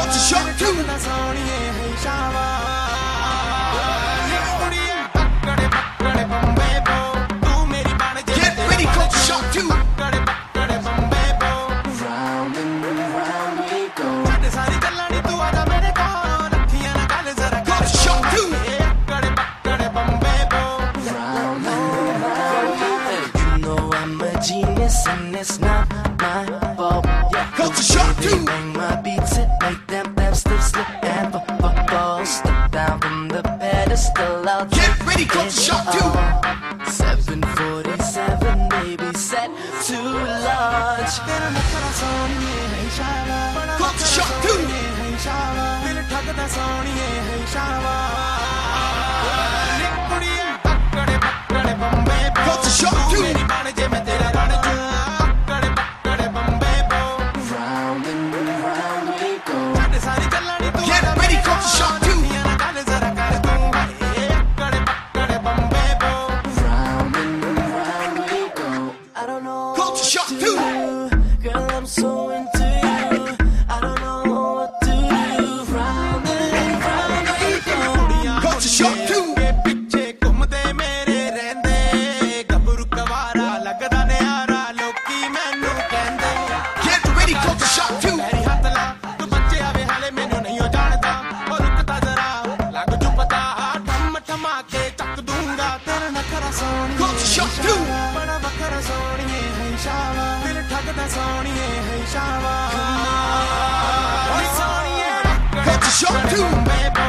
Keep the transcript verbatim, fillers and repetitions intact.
Culture shock too. Get ready, culture shock too. Round and round we go. Culture shock too. Round and round we go. You know I'm a genius and it's not my fault. Yeah, Culture shock too. bang my beats it make them them still slip and f- f- fall. Step down from the pedestal. I'll Get ready, culture shock too. seven forty-seven, baby, set to launch. Culture shock too. Culture shock too. Round and round we go. Get ready, culture shock too. Round and round we go. I don't know Culture shock what to too. do. Girl, I'm so into you. I don't know what to do. Round and round we go. Culture shock too. Get ready, culture shock too. Culture shock too. Culture shock too.